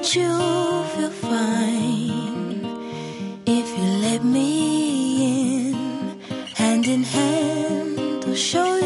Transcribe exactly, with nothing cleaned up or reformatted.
you feel fine if you let me in, hand in hand, I'll show